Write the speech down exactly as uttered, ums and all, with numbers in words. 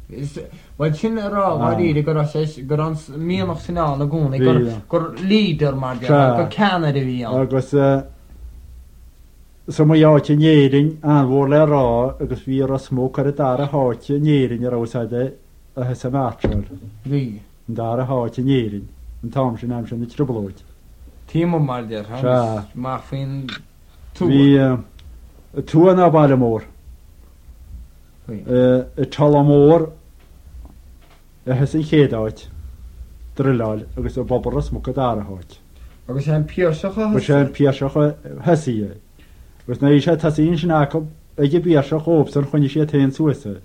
Wel sin rá warí go go an míach sin ná na gúna gur gur líder mar go Canada bhí agus sa mo játe néirin an bhór le rá agus bhí a smó ar a dar a háte néirin ar ásáide a he sa mátrol. Bhí dar a háte néirin an tám sin am sin na trúbalóid. Tímo mar der má fin tú hí tú an á baile mór i tal mór a he sin chéadáid driláil agus a bobar a smó a dar a háit. agus sé píosacha agus sé píosacha hesaí. Gus na sé tasíon sin acu ag bí seach ób san chuine sé taon suasa.